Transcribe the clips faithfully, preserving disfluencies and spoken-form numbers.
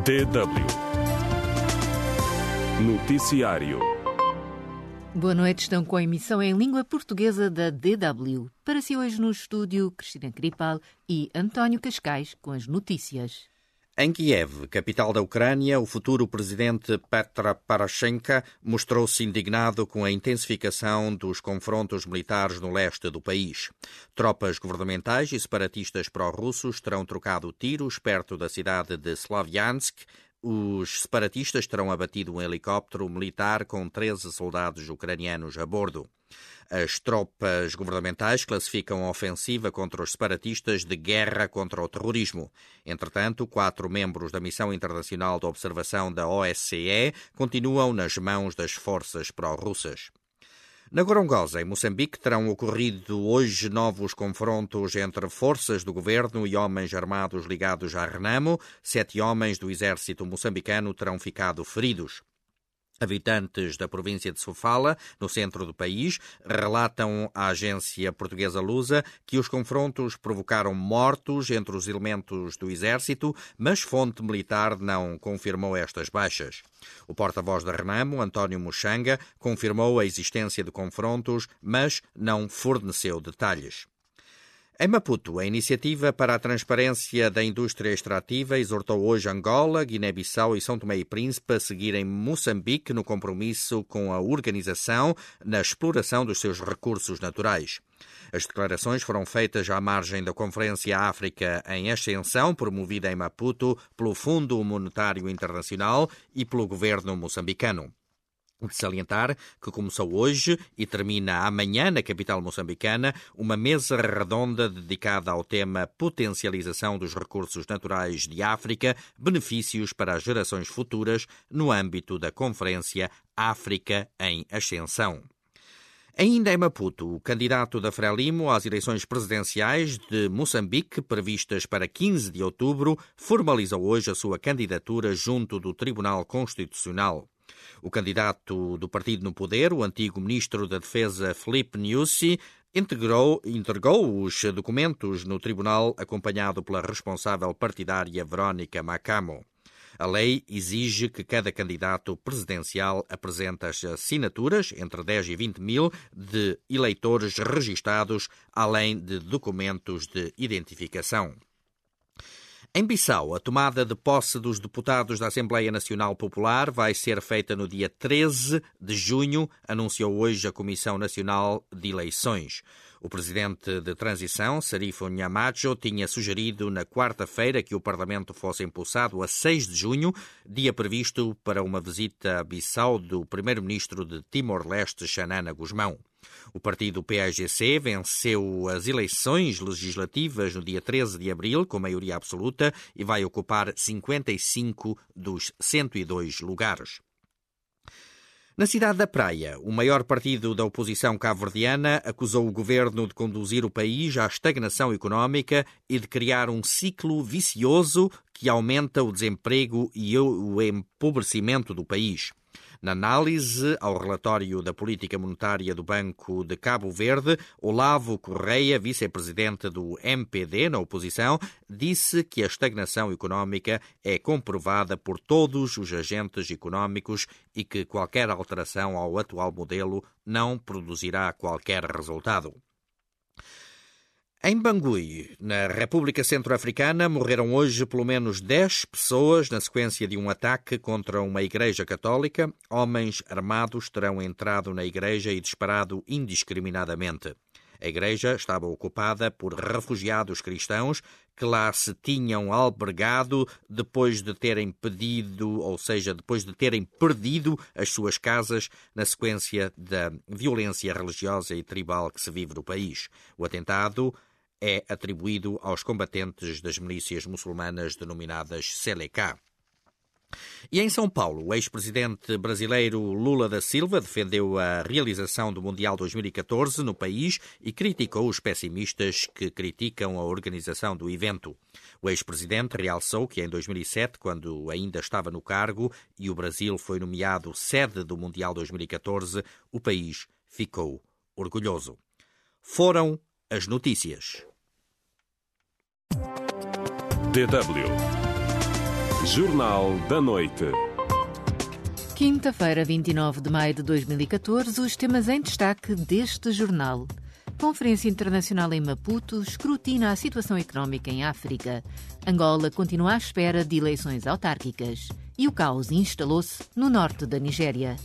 D W Noticiário. Boa noite, estão com a emissão em língua portuguesa da D W. Para si hoje no estúdio, Cristina Kripal e António Cascais com as notícias. Em Kiev, capital da Ucrânia, o futuro presidente Petro Poroshenko mostrou-se indignado com a intensificação dos confrontos militares no leste do país. Tropas governamentais e separatistas pró-russos terão trocado tiros perto da cidade de Slavyansk. Os separatistas terão abatido um helicóptero militar com treze soldados ucranianos a bordo. As tropas governamentais classificam a ofensiva contra os separatistas de guerra contra o terrorismo. Entretanto, quatro membros da Missão Internacional de Observação da O S C E continuam nas mãos das forças pró-russas. Na Gorongosa, em Moçambique, terão ocorrido hoje novos confrontos entre forças do governo e homens armados ligados à Renamo. Sete homens do exército moçambicano terão ficado feridos. Habitantes da província de Sofala, no centro do país, relatam à agência portuguesa Lusa que os confrontos provocaram mortos entre os elementos do exército, mas fonte militar não confirmou estas baixas. O porta-voz da Renamo, António Muxanga, confirmou a existência de confrontos, mas não forneceu detalhes. Em Maputo, a Iniciativa para a Transparência da Indústria Extrativa exortou hoje Angola, Guiné-Bissau e São Tomé e Príncipe a seguirem Moçambique no compromisso com a organização na exploração dos seus recursos naturais. As declarações foram feitas à margem da Conferência África em Ascensão, promovida em Maputo pelo Fundo Monetário Internacional e pelo governo moçambicano. De salientar que começou hoje e termina amanhã na capital moçambicana uma mesa redonda dedicada ao tema Potencialização dos Recursos Naturais de África, benefícios para as gerações futuras no âmbito da Conferência África em Ascensão. Ainda em Maputo, o candidato da Frelimo às eleições presidenciais de Moçambique, previstas para quinze de outubro, formalizou hoje a sua candidatura junto do Tribunal Constitucional. O candidato do partido no poder, o antigo ministro da Defesa Filipe Nyusi, integrou, entregou os documentos no tribunal acompanhado pela responsável partidária Verónica Macamo. A lei exige que cada candidato presidencial apresente as assinaturas, entre dez e vinte mil, de eleitores registados, além de documentos de identificação. Em Bissau, a tomada de posse dos deputados da Assembleia Nacional Popular vai ser feita no dia treze de junho, anunciou hoje a Comissão Nacional de Eleições. O presidente de transição, Sarifo Nhamacho, tinha sugerido na quarta-feira que o Parlamento fosse empossado a seis de junho, dia previsto para uma visita a Bissau do primeiro-ministro de Timor-Leste, Xanana Gusmão. O partido P A G C venceu as eleições legislativas no dia treze de abril, com maioria absoluta, e vai ocupar cinquenta e cinco dos cento e dois lugares. Na cidade da Praia, o maior partido da oposição cabo-verdiana acusou o governo de conduzir o país à estagnação económica e de criar um ciclo vicioso que aumenta o desemprego e o empobrecimento do país. Na análise ao relatório da política monetária do Banco de Cabo Verde, Olavo Correia, vice-presidente do M P D na oposição, disse que a estagnação económica é comprovada por todos os agentes económicos e que qualquer alteração ao atual modelo não produzirá qualquer resultado. Em Bangui, na República Centro-Africana, morreram hoje pelo menos dez pessoas na sequência de um ataque contra uma igreja católica. Homens armados terão entrado na igreja e disparado indiscriminadamente. A igreja estava ocupada por refugiados cristãos que lá se tinham albergado depois de terem pedido, ou seja, depois de terem perdido as suas casas na sequência da violência religiosa e tribal que se vive no país. O atentado é atribuído aos combatentes das milícias muçulmanas denominadas Seleka. E em São Paulo, o ex-presidente brasileiro Lula da Silva defendeu a realização do Mundial dois mil e catorze no país e criticou os pessimistas que criticam a organização do evento. O ex-presidente realçou que em dois mil e sete, quando ainda estava no cargo e o Brasil foi nomeado sede do Mundial dois mil e catorze, o país ficou orgulhoso. Foram as notícias. D W Jornal da Noite. Quinta-feira, vinte e nove de maio de dois mil e catorze, os temas em destaque deste jornal. Conferência Internacional em Maputo escrutina a situação económica em África. Angola continua à espera de eleições autárquicas. E o caos instalou-se no norte da Nigéria.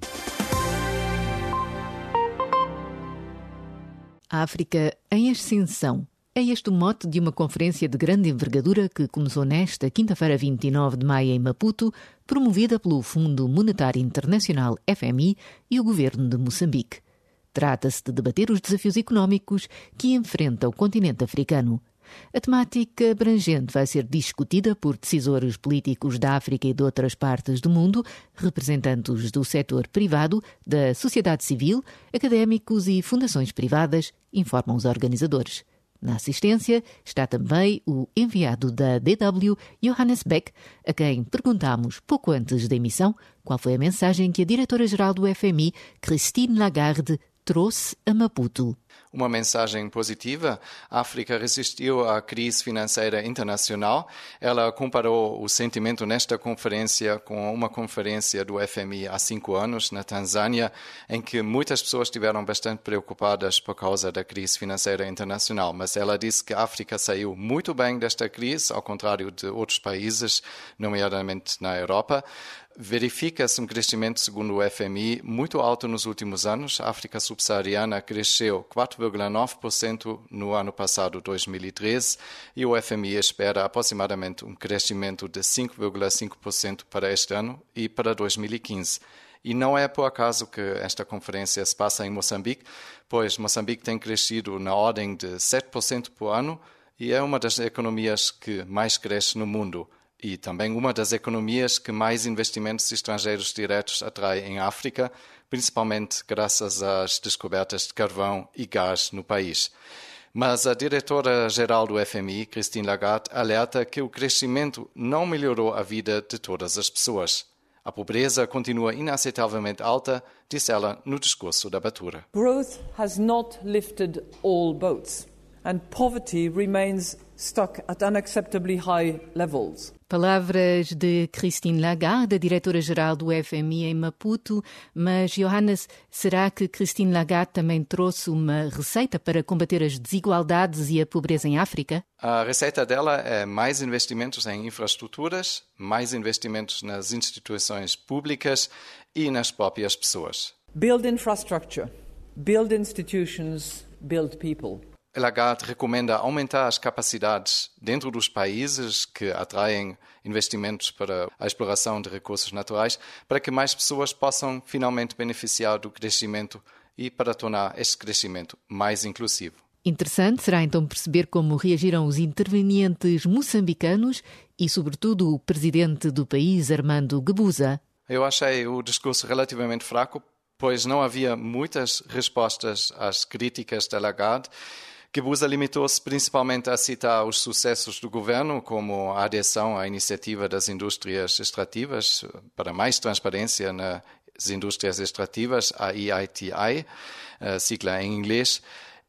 A África em ascensão. É este o mote de uma conferência de grande envergadura que começou nesta quinta-feira, vinte e nove de maio, em Maputo, promovida pelo Fundo Monetário Internacional, F M I, e o governo de Moçambique. Trata-se de debater os desafios económicos que enfrenta o continente africano. A temática abrangente vai ser discutida por decisores políticos da África e de outras partes do mundo, representantes do setor privado, da sociedade civil, académicos e fundações privadas, informam os organizadores. Na assistência está também o enviado da D W, Johannes Beck, a quem perguntámos pouco antes da emissão qual foi a mensagem que a diretora-geral do F M I, Christine Lagarde, trouxe a Maputo. Uma mensagem positiva. A África resistiu à crise financeira internacional. Ela comparou o sentimento nesta conferência com uma conferência do F M I há cinco anos, na Tanzânia, em que muitas pessoas estiveram bastante preocupadas por causa da crise financeira internacional. Mas ela disse que a África saiu muito bem desta crise, ao contrário de outros países, nomeadamente na Europa. Verifica-se um crescimento, segundo o F M I, muito alto nos últimos anos. A África subsaariana cresceu quatro vírgula nove por cento no ano passado, dois mil e treze, e o F M I espera aproximadamente um crescimento de cinco vírgula cinco por cento para este ano e para dois mil e quinze. E não é por acaso que esta conferência se passa em Moçambique, pois Moçambique tem crescido na ordem de sete por cento por ano e é uma das economias que mais cresce no mundo. E também uma das economias que mais investimentos estrangeiros diretos atrai em África, principalmente graças às descobertas de carvão e gás no país. Mas a diretora-geral do F M I, Christine Lagarde, alerta que o crescimento não melhorou a vida de todas as pessoas. A pobreza continua inaceitavelmente alta, disse ela no discurso da abertura. Growth has not lifted all boats, and poverty remains stuck at unacceptably high levels. Palavras de Christine Lagarde, a diretora-geral do F M I em Maputo. Mas, Johannes, será que Christine Lagarde também trouxe uma receita para combater as desigualdades e a pobreza em África? A receita dela é mais investimentos em infraestruturas, mais investimentos nas instituições públicas e nas próprias pessoas. Build infrastructure, build institutions, build people. Lagarde recomenda aumentar as capacidades dentro dos países que atraem investimentos para a exploração de recursos naturais, para que mais pessoas possam finalmente beneficiar do crescimento e para tornar este crescimento mais inclusivo. Interessante será então perceber como reagiram os intervenientes moçambicanos e, sobretudo, o presidente do país, Armando Guebuza. Eu achei o discurso relativamente fraco, pois não havia muitas respostas às críticas de Lagarde. Guebuza limitou-se principalmente a citar os sucessos do governo, como a adesão à iniciativa das indústrias extrativas para mais transparência nas indústrias extrativas, a E I T I, a sigla em inglês,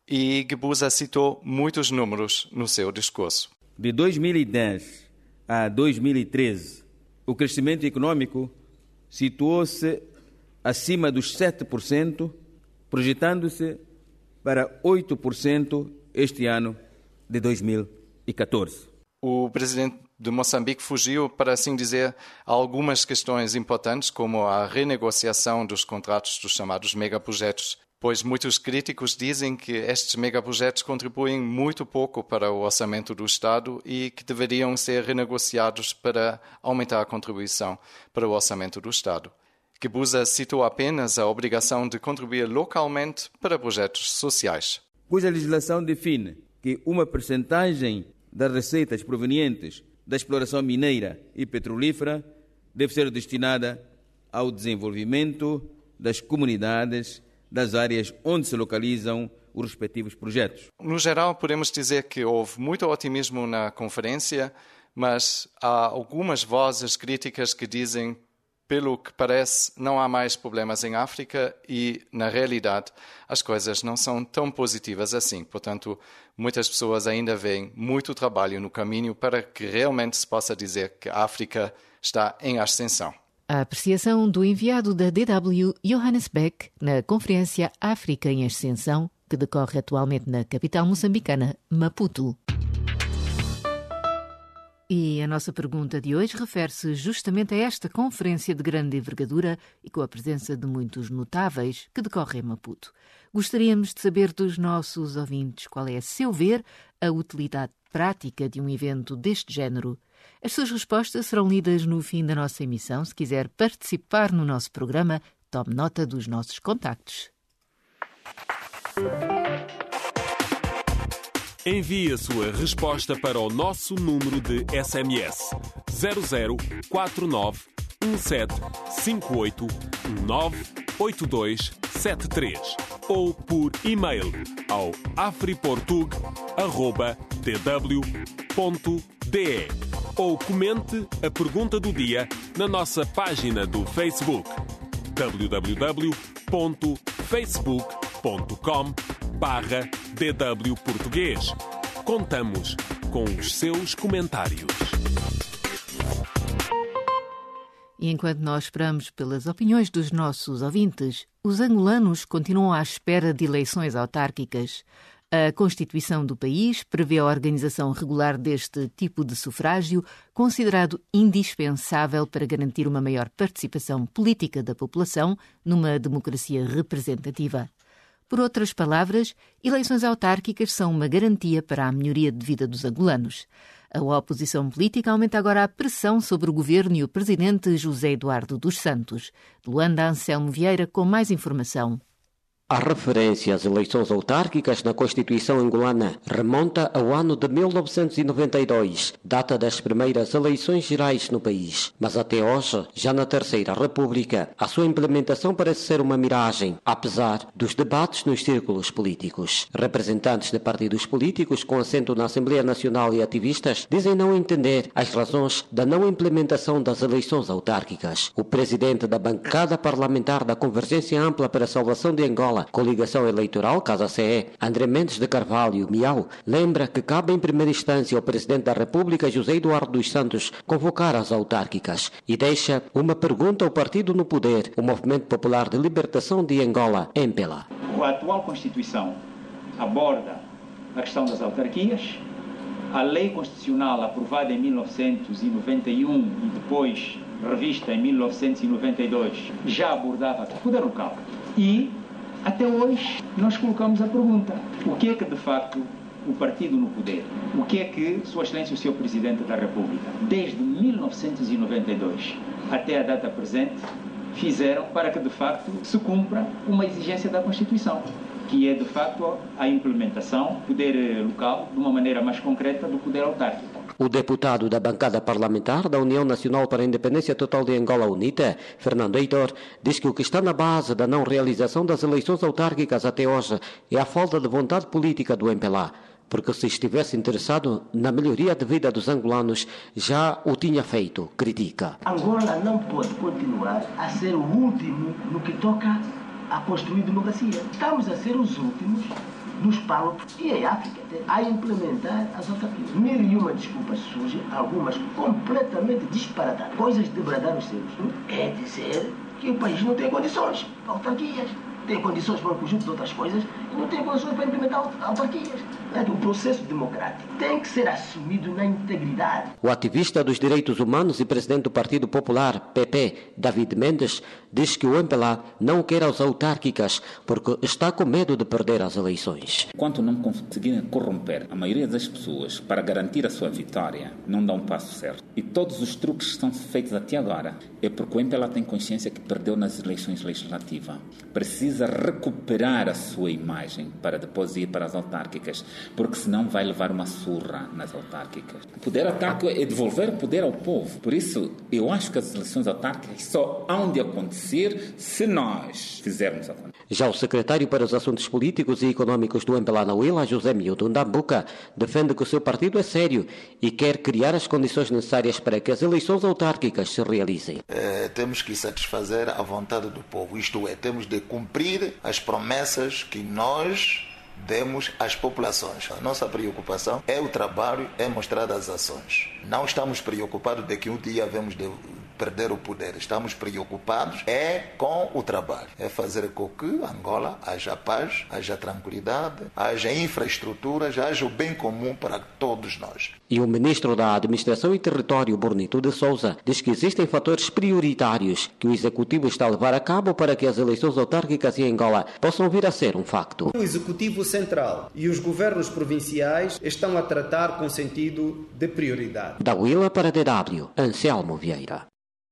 e Guebuza citou muitos números no seu discurso. De dois mil e dez a dois mil e treze, o crescimento econômico situou-se acima dos sete por cento, projetando-se para oito por cento este ano de dois mil e catorze. O presidente de Moçambique fugiu, para assim dizer, a algumas questões importantes, como a renegociação dos contratos dos chamados megaprojetos, pois muitos críticos dizem que estes megaprojetos contribuem muito pouco para o orçamento do Estado e que deveriam ser renegociados para aumentar a contribuição para o orçamento do Estado. Guebuza citou apenas a obrigação de contribuir localmente para projetos sociais. Cuja legislação define que uma percentagem das receitas provenientes da exploração mineira e petrolífera deve ser destinada ao desenvolvimento das comunidades das áreas onde se localizam os respectivos projetos. No geral, podemos dizer que houve muito otimismo na conferência, mas há algumas vozes críticas que dizem Pelo que parece, não há mais problemas em África e, na realidade, as coisas não são tão positivas assim. Portanto, muitas pessoas ainda veem muito trabalho no caminho para que realmente se possa dizer que a África está em ascensão. A apreciação do enviado da D W, Johannes Beck, na Conferência África em Ascensão, que decorre atualmente na capital moçambicana, Maputo. E a nossa pergunta de hoje refere-se justamente a esta conferência de grande envergadura e com a presença de muitos notáveis que decorre em Maputo. Gostaríamos de saber dos nossos ouvintes qual é, a seu ver, a utilidade prática de um evento deste género. As suas respostas serão lidas no fim da nossa emissão. Se quiser participar no nosso programa, tome nota dos nossos contactos. Envie a sua resposta para o nosso número de S M S zero zero quatro nove um sete cinco oito um nove oito dois sete três ou por e-mail ao afriportug arroba d w ponto d e ou comente a pergunta do dia na nossa página do Facebook w w w ponto facebook ponto com barra D W Português. Contamos com os seus comentários. E enquanto nós esperamos pelas opiniões dos nossos ouvintes, os angolanos continuam à espera de eleições autárquicas. A Constituição do país prevê a organização regular deste tipo de sufrágio, considerado indispensável para garantir uma maior participação política da população numa democracia representativa. Por outras palavras, eleições autárquicas são uma garantia para a melhoria de vida dos angolanos. A oposição política aumenta agora a pressão sobre o governo e o presidente José Eduardo dos Santos. De Luanda, Anselmo Vieira com mais informação. A referência às eleições autárquicas na Constituição angolana remonta ao ano de mil novecentos e noventa e dois, data das primeiras eleições gerais no país. Mas até hoje, já na Terceira República, a sua implementação parece ser uma miragem, apesar dos debates nos círculos políticos. Representantes de partidos políticos com assento na Assembleia Nacional e ativistas dizem não entender as razões da não implementação das eleições autárquicas. O presidente da bancada parlamentar da Convergência Ampla para a Salvação de Angola, Coligação Eleitoral, Casa C E, André Mendes de Carvalho, Miau, lembra que cabe em primeira instância ao Presidente da República, José Eduardo dos Santos, convocar as autárquicas e deixa uma pergunta ao partido no poder, o Movimento Popular de Libertação de Angola, M P L A. A atual Constituição aborda a questão das autarquias. A lei constitucional aprovada em mil novecentos e noventa e um e depois revista em mil novecentos e noventa e dois já abordava o poder local. E até hoje nós colocamos a pergunta: o que é que de facto o partido no poder, o que é que Sua Excelência o Senhor Presidente da República, desde mil novecentos e noventa e dois até a data presente, fizeram para que de facto se cumpra uma exigência da Constituição, que é de facto a implementação do poder local de uma maneira mais concreta do poder autárquico. O deputado da bancada parlamentar da União Nacional para a Independência Total de Angola, UNITA, Fernando Heitor, diz que o que está na base da não realização das eleições autárquicas até hoje é a falta de vontade política do M P L A, porque se estivesse interessado na melhoria de vida dos angolanos, já o tinha feito, critica. Angola não pode continuar a ser o último no que toca a construir democracia. Estamos a ser os últimos nos palcos e em África a implementar as autarquias. Mil e uma desculpas surgem, algumas completamente disparatadas. Coisas de bradar os seus. É dizer que o país não tem condições para autarquias. Tem condições para um conjunto de outras coisas e não tem condições para implementar autarquias. O processo democrático tem que ser assumido na integridade. O ativista dos direitos humanos e presidente do Partido Popular, P P, David Mendes, diz que o M P L A não quer as autárquicas porque está com medo de perder as eleições. Enquanto não conseguirem corromper a maioria das pessoas para garantir a sua vitória, não dá um passo certo. E todos os truques que estão feitos até agora é porque o M P L A tem consciência que perdeu nas eleições legislativas. Precisa recuperar a sua imagem para depois ir para as autárquicas, porque senão vai levar uma surra nas autárquicas. O poder autárquico é devolver o poder ao povo. Por isso, eu acho que as eleições autárquicas só hão de acontecer se nós fizermos acontecer. Já o secretário para os Assuntos Políticos e Económicos do M P L A na Huila, José Milton Dambuca, defende que o seu partido é sério e quer criar as condições necessárias para que as eleições autárquicas se realizem. É, temos que satisfazer a vontade do povo, isto é, temos de cumprir as promessas que nós demos às populações. A nossa preocupação é o trabalho, é mostrar as ações. Não estamos preocupados de que um dia vamos de perder o poder. Estamos preocupados é com o trabalho. É fazer com que Angola haja paz, haja tranquilidade, haja infraestruturas, haja o bem comum para todos nós. E o ministro da Administração e Território, Bonito de Sousa, diz que existem fatores prioritários que o Executivo está a levar a cabo para que as eleições autárquicas em Angola possam vir a ser um facto. O Executivo Central e os governos provinciais estão a tratar com sentido de prioridade. Da Huila para a D W, Anselmo Vieira.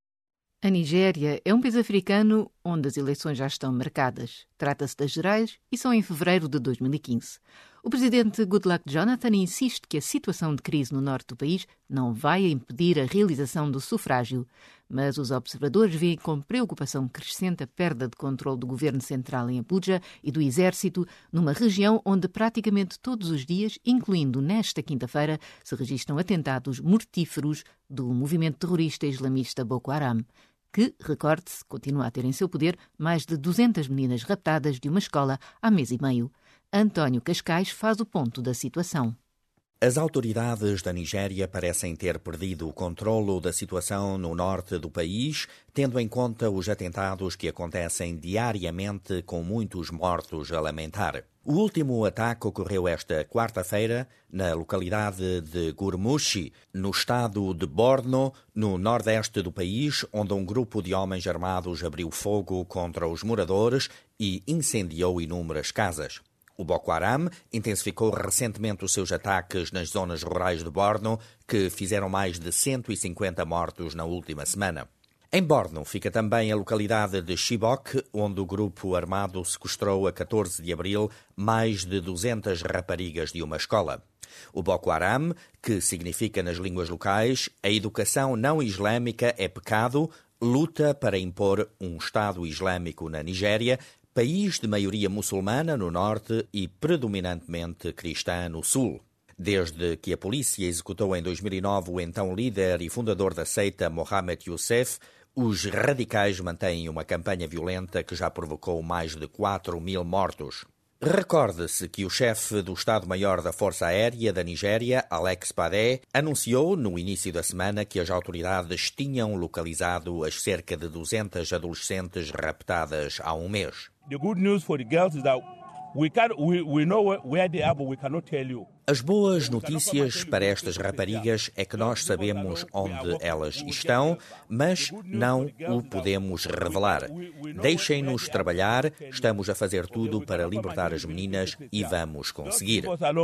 A Nigéria é um país africano onde as eleições já estão marcadas. Trata-se das gerais e são em fevereiro de dois mil e quinze. O presidente Goodluck Jonathan insiste que a situação de crise no norte do país não vai impedir a realização do sufrágio, mas os observadores veem com preocupação crescente a perda de controle do governo central em Abuja e do exército numa região onde praticamente todos os dias, incluindo nesta quinta-feira, se registram atentados mortíferos do movimento terrorista islamista Boko Haram, que, recorde-se, continua a ter em seu poder mais de duzentas meninas raptadas de uma escola há mês e meio. António Cascais faz o ponto da situação. As autoridades da Nigéria parecem ter perdido o controlo da situação no norte do país, tendo em conta os atentados que acontecem diariamente com muitos mortos a lamentar. O último ataque ocorreu esta quarta-feira na localidade de Gurmushi, no estado de Borno, no nordeste do país, onde um grupo de homens armados abriu fogo contra os moradores e incendiou inúmeras casas. O Boko Haram intensificou recentemente os seus ataques nas zonas rurais de Borno, que fizeram mais de cento e cinquenta mortos na última semana. Em Borno fica também a localidade de Chibok, onde o grupo armado sequestrou a catorze de abril mais de duzentas raparigas de uma escola. O Boko Haram, que significa nas línguas locais a educação não islâmica é pecado, luta para impor um Estado islâmico na Nigéria, país de maioria muçulmana no norte e predominantemente cristã no sul. Desde que a polícia executou em dois mil e nove o então líder e fundador da seita Mohamed Youssef, os radicais mantêm uma campanha violenta que já provocou mais de quatro mil mortos. Recorde-se que o chefe do Estado-Maior da Força Aérea da Nigéria, Alex Badé, anunciou no início da semana que as autoridades tinham localizado as cerca de duzentas adolescentes raptadas há um mês. The good news for the girls is that we can we, we know where they are, but we cannot tell you. As boas notícias para estas raparigas é que nós sabemos onde elas estão, mas não o podemos revelar. Deixem-nos trabalhar, estamos a fazer tudo para libertar as meninas e vamos conseguir.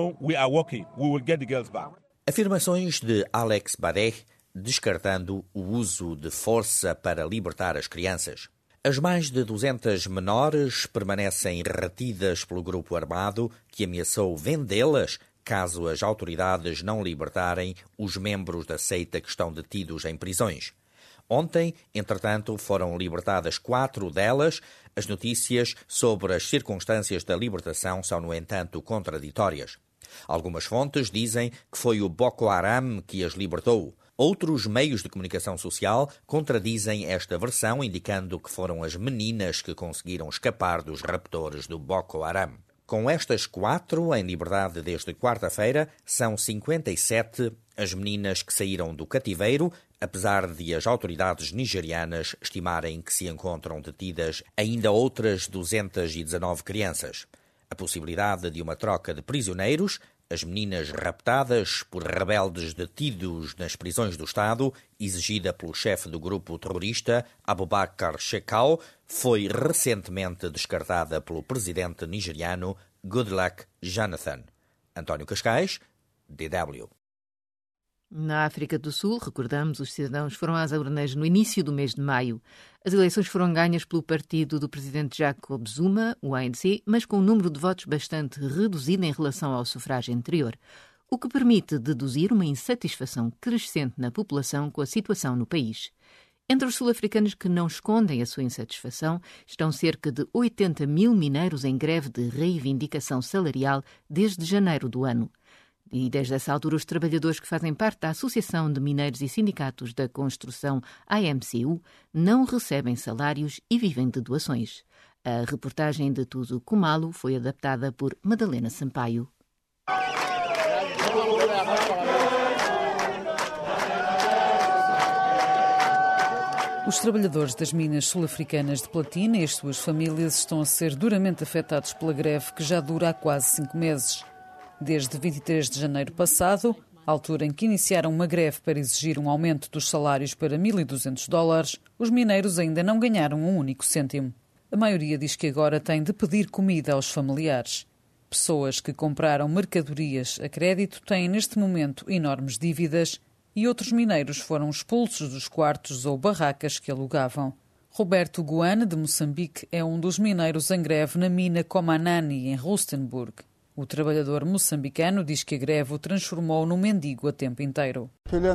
Afirmações de Alex Badé, descartando o uso de força para libertar as crianças. As mais de duzentas menores permanecem retidas pelo grupo armado que ameaçou vendê-las caso as autoridades não libertarem os membros da seita que estão detidos em prisões. Ontem, entretanto, foram libertadas quatro delas. As notícias sobre as circunstâncias da libertação são, no entanto, contraditórias. Algumas fontes dizem que foi o Boko Haram que as libertou. Outros meios de comunicação social contradizem esta versão, indicando que foram as meninas que conseguiram escapar dos raptores do Boko Haram. Com estas quatro em liberdade desde quarta-feira, são cinquenta e sete as meninas que saíram do cativeiro, apesar de as autoridades nigerianas estimarem que se encontram detidas ainda outras duzentas e dezanove crianças. A possibilidade de uma troca de prisioneiros, as meninas raptadas por rebeldes detidos nas prisões do Estado, exigida pelo chefe do grupo terrorista, Abubakar Shekau, foi recentemente descartada pelo presidente nigeriano Goodluck Jonathan. António Cascais, D W. Na África do Sul, recordamos, os cidadãos foram às urnas no início do mês de maio. As eleições foram ganhas pelo partido do presidente Jacob Zuma, o A N C, mas com um número de votos bastante reduzido em relação ao sufrágio anterior, o que permite deduzir uma insatisfação crescente na população com a situação no país. Entre os sul-africanos que não escondem a sua insatisfação estão cerca de oitenta mil mineiros em greve de reivindicação salarial desde janeiro do ano. E desde essa altura os trabalhadores que fazem parte da Associação de Mineiros e Sindicatos da Construção, A M C U, não recebem salários e vivem de doações. A reportagem de Tudo Kumalo foi adaptada por Madalena Sampaio. Os trabalhadores das minas sul-africanas de platina e as suas famílias estão a ser duramente afetados pela greve que já dura há quase cinco meses. Desde vinte e três de janeiro passado, altura em que iniciaram uma greve para exigir um aumento dos salários para mil e duzentos dólares, os mineiros ainda não ganharam um único cêntimo. A maioria diz que agora tem de pedir comida aos familiares. Pessoas que compraram mercadorias a crédito têm neste momento enormes dívidas e outros mineiros foram expulsos dos quartos ou barracas que alugavam. Roberto Guane, de Moçambique, é um dos mineiros em greve na mina Komanani, em Rustenburg. O trabalhador moçambicano diz que a greve o transformou num mendigo a tempo inteiro.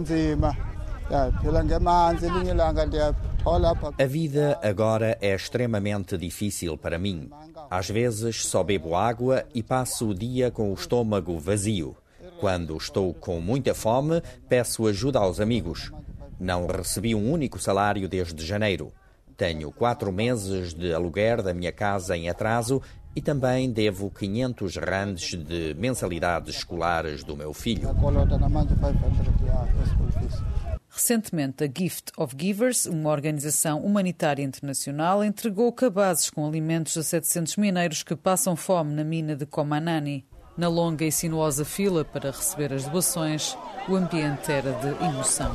A vida agora é extremamente difícil para mim. Às vezes só bebo água e passo o dia com o estômago vazio. Quando estou com muita fome, peço ajuda aos amigos. Não recebi um único salário desde janeiro. Tenho quatro meses de aluguer da minha casa em atraso e também devo quinhentos rands de mensalidades escolares do meu filho. Recentemente, a Gift of Givers, uma organização humanitária internacional, entregou cabazes com alimentos a setecentos mineiros que passam fome na mina de Komanani. Na longa e sinuosa fila para receber as doações, o ambiente era de emoção.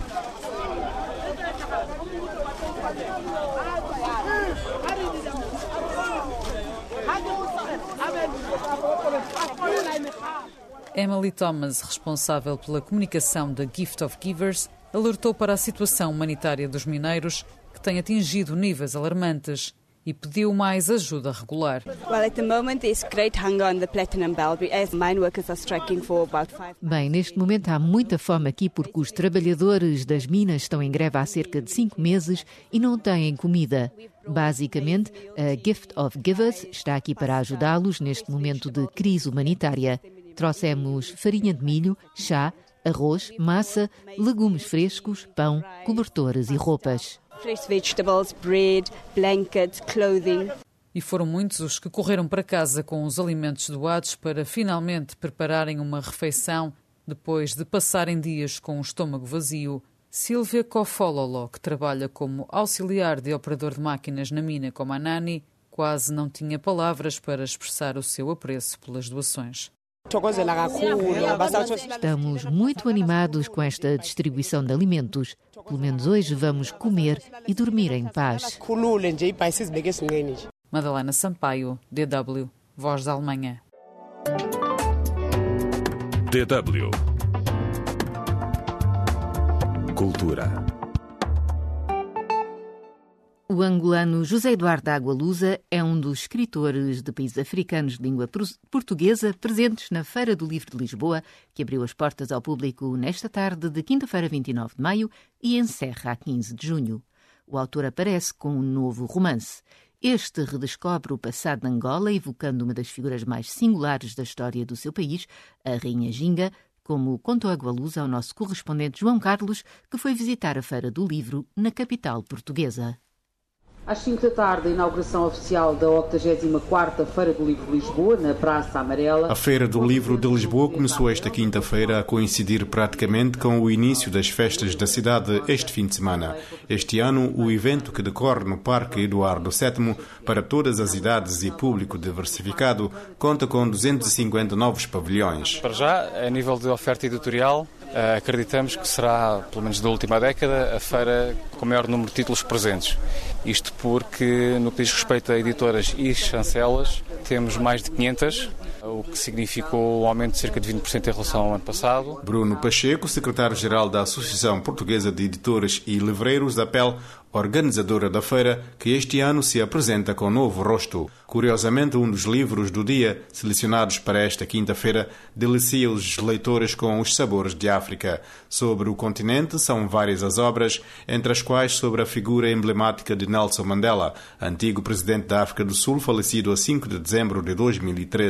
Emily Thomas, responsável pela comunicação da Gift of Givers, alertou para a situação humanitária dos mineiros, que tem atingido níveis alarmantes, e pediu mais ajuda regular. Bem, neste momento há muita fome aqui porque os trabalhadores das minas estão em greve há cerca de cinco meses e não têm comida. Basicamente, a Gift of Givers está aqui para ajudá-los neste momento de crise humanitária. Trouxemos farinha de milho, chá, arroz, massa, legumes frescos, pão, cobertores e roupas. Fresh vegetables, bread, blankets, clothing. E foram muitos os que correram para casa com os alimentos doados para finalmente prepararem uma refeição depois de passarem dias com o estômago vazio. Silvia Kofololo, que trabalha como auxiliar de operador de máquinas na mina Komanani, quase não tinha palavras para expressar o seu apreço pelas doações. Estamos muito animados com esta distribuição de alimentos. Pelo menos hoje vamos comer e dormir em paz. Madalena Sampaio, D W, Voz da Alemanha. D W Cultura. O angolano José Eduardo Agualusa é um dos escritores de países africanos de língua portuguesa presentes na Feira do Livro de Lisboa, que abriu as portas ao público nesta tarde de quinta-feira, vinte e nove de maio, e encerra a quinze de junho. O autor aparece com um novo romance. Este redescobre o passado de Angola, evocando uma das figuras mais singulares da história do seu país, a Rainha Ginga, como contou Agualusa ao nosso correspondente João Carlos, que foi visitar a Feira do Livro na capital portuguesa. Às cinco da tarde, a inauguração oficial da octagésima quarta Feira do Livro de Lisboa, na Praça Amarela. A Feira do Livro de Lisboa começou esta quinta-feira a coincidir praticamente com o início das festas da cidade este fim de semana. Este ano, o evento, que decorre no Parque Eduardo sétimo, para todas as idades e público diversificado, conta com duzentos e cinquenta novos pavilhões. Para já, a nível de oferta editorial, acreditamos que será, pelo menos da última década, a feira com o maior número de títulos presentes. Isto porque, no que diz respeito a editoras e chancelas, temos mais de quinhentas, o que significou um aumento de cerca de vinte por cento em relação ao ano passado. Bruno Pacheco, secretário-geral da Associação Portuguesa de Editores e Livreiros da P E L, organizadora da feira, que este ano se apresenta com novo rosto. Curiosamente, um dos livros do dia, selecionados para esta quinta-feira, delicia os leitores com os sabores de África. Sobre o continente, são várias as obras, entre as quais sobre a figura emblemática de Nelson Mandela, antigo presidente da África do Sul, falecido a cinco de dezembro de dois mil e treze.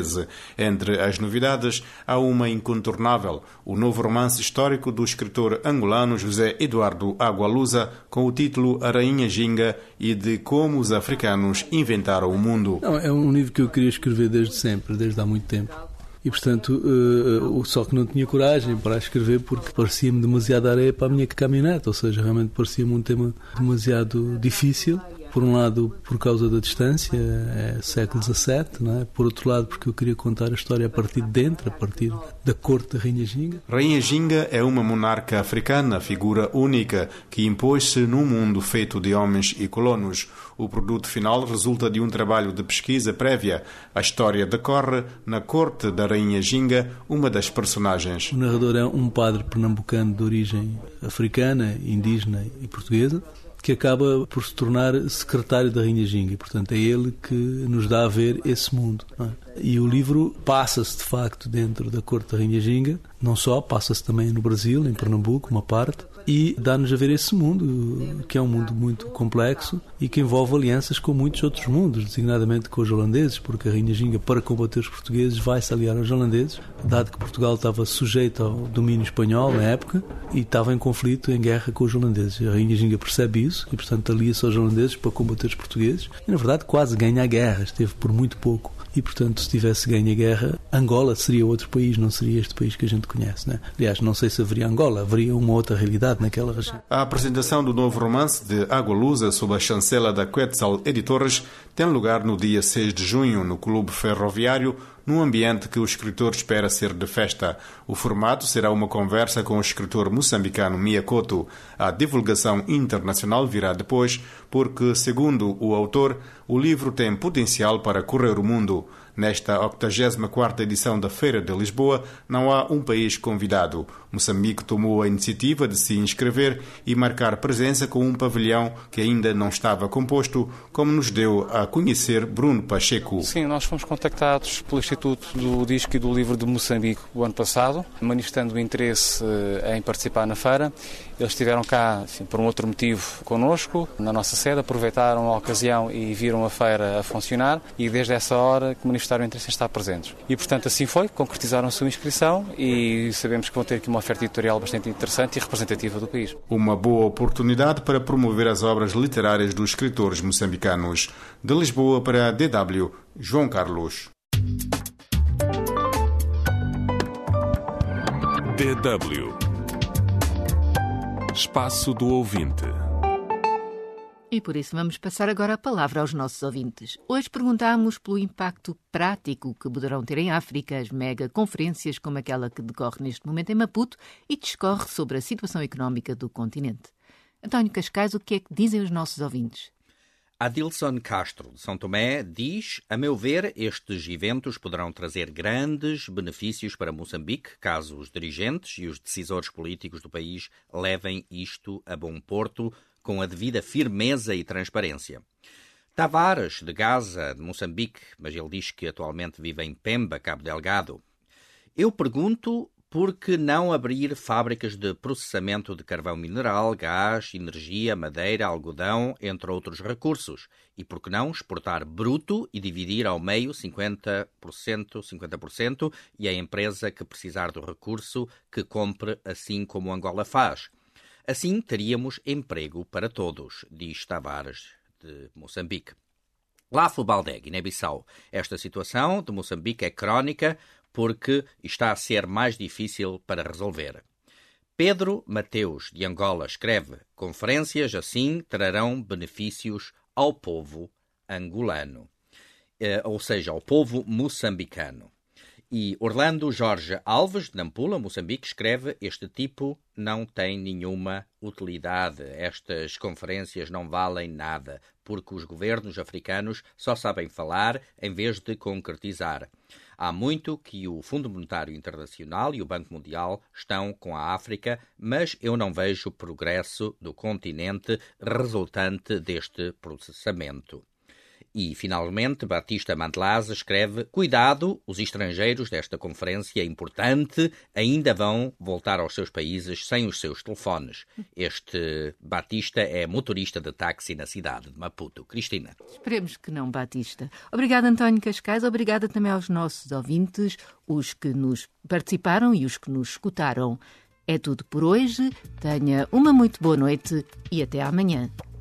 Entre as novidades, há uma incontornável, o novo romance histórico do escritor angolano José Eduardo Agualusa, com o título A Rainha Ginga e de como os africanos inventaram o mundo. Não, é um livro que eu queria escrever desde sempre, desde há muito tempo. E, portanto, uh, só que não tinha coragem para escrever porque parecia-me demasiada areia para a minha caminhonete, ou seja, realmente parecia-me um tema demasiado difícil. Por um lado, por causa da distância, é século dezassete, não é? Por outro lado, porque eu queria contar a história a partir de dentro, a partir da corte da Rainha Ginga. Rainha Ginga é uma monarca africana, figura única, que impôs-se num mundo feito de homens e colonos. O produto final resulta de um trabalho de pesquisa prévia. A história decorre na corte da Rainha Ginga, uma das personagens. O narrador é um padre pernambucano de origem africana, indígena e portuguesa, que acaba por se tornar secretário da Rainha Ginga e, portanto, é ele que nos dá a ver esse mundo. Não é? E o livro passa-se, de facto, dentro da corte da Rainha Ginga, não só, passa-se também no Brasil, em Pernambuco, uma parte, e dá-nos a ver esse mundo, que é um mundo muito complexo e que envolve alianças com muitos outros mundos, designadamente com os holandeses, porque a Rainha Ginga, para combater os portugueses, vai-se aliar aos holandeses, dado que Portugal estava sujeito ao domínio espanhol na época e estava em conflito, em guerra com os holandeses. A Rainha Ginga percebe isso e, portanto, alia-se aos holandeses para combater os portugueses e, na verdade, quase ganha a guerra, esteve por muito pouco. E, portanto, se tivesse ganho a guerra, Angola seria outro país, não seria este país que a gente conhece, né? Aliás, não sei se haveria Angola, haveria uma outra realidade naquela região. A apresentação do novo romance de Agualusa, sob a chancela da Quetzal Editores, tem lugar no dia seis de junho, no Clube Ferroviário, num ambiente que o escritor espera ser de festa. O formato será uma conversa com o escritor moçambicano Mia Couto. A divulgação internacional virá depois, porque, segundo o autor, o livro tem potencial para correr o mundo. Nesta octagésima quarta edição da Feira de Lisboa, não há um país convidado. Moçambique tomou a iniciativa de se inscrever e marcar presença com um pavilhão que ainda não estava composto, como nos deu a conhecer Bruno Pacheco. Sim, nós fomos contactados pelo Instituto do Disco e do Livro de Moçambique o ano passado, manifestando o interesse em participar na feira. Eles estiveram cá, assim, por um outro motivo, connosco, na nossa sede, aproveitaram a ocasião e viram a feira a funcionar e desde essa hora que manifestaram o interesse em estar presentes. E, portanto, assim foi, concretizaram a sua inscrição e sabemos que vão ter aqui uma oferta editorial bastante interessante e representativa do país. Uma boa oportunidade para promover as obras literárias dos escritores moçambicanos. De Lisboa para a D W, João Carlos. D W Espaço do Ouvinte. E por isso vamos passar agora a palavra aos nossos ouvintes. Hoje perguntámos pelo impacto prático que poderão ter em África as mega-conferências como aquela que decorre neste momento em Maputo e discorre sobre a situação económica do continente. António Cascais, o que é que dizem os nossos ouvintes? Adilson Castro, de São Tomé, diz: a meu ver, estes eventos poderão trazer grandes benefícios para Moçambique, caso os dirigentes e os decisores políticos do país levem isto a bom porto com a devida firmeza e transparência. Tavares, de Gaza, de Moçambique, mas ele diz que atualmente vive em Pemba, Cabo Delgado. Eu pergunto por que não abrir fábricas de processamento de carvão mineral, gás, energia, madeira, algodão, entre outros recursos, e por que não exportar bruto e dividir ao meio cinquenta por cento, cinquenta por cento e a empresa que precisar do recurso que compre assim como Angola faz. Assim teríamos emprego para todos, diz Tavares, de Moçambique. Lafo Baldé, Guiné-Bissau. Esta situação de Moçambique é crónica porque está a ser mais difícil para resolver. Pedro Mateus, de Angola, escreve: conferências assim trarão benefícios ao povo angolano, eh, ou seja, ao povo moçambicano. E Orlando Jorge Alves, de Nampula, Moçambique, escreve: este tipo não tem nenhuma utilidade. Estas conferências não valem nada, porque os governos africanos só sabem falar em vez de concretizar. Há muito que o Fundo Monetário Internacional e o Banco Mundial estão com a África, mas eu não vejo progresso do continente resultante deste processamento. E, finalmente, Batista Mantelaz escreve: cuidado, os estrangeiros desta conferência importante ainda vão voltar aos seus países sem os seus telefones. Este Batista é motorista de táxi na cidade de Maputo. Cristina. Esperemos que não, Batista. Obrigada, António Cascais. Obrigada também aos nossos ouvintes, os que nos participaram e os que nos escutaram. É tudo por hoje. Tenha uma muito boa noite e até amanhã.